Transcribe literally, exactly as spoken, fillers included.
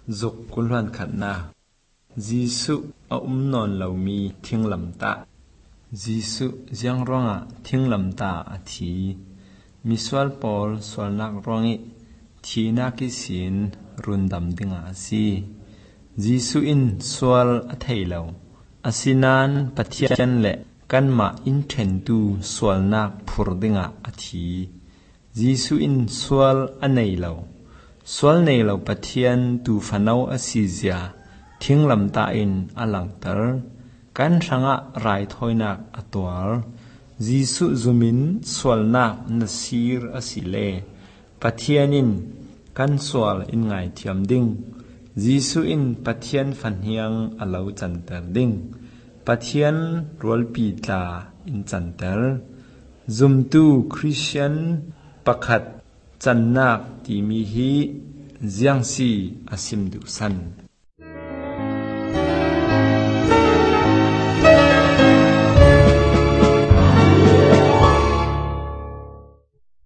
dục kun loan khat na Gisu a um non lo mi thing lam ta Gisu jiang ronga thing lam ta a thi miswal pol swal nak rongi thi na ki sin run dam dinga si Gisu in swal a thei lo asinan pathian le kan ma in then tu swal nak phur dinga a thi Gisu in swal a nei lo swal nei lo pathian tu fanau a si zia thing lam ta in alang tar kan ranga rai thoinak atwal Gisu zumin swal nak nasir asile pathianin kan swal in ngai thiam ding Gisu in pathian fanhiang alo chantar ding pathian rolpi tla in chantar zumtu Christian pakhat channak ti mi hi jiangsi asim du san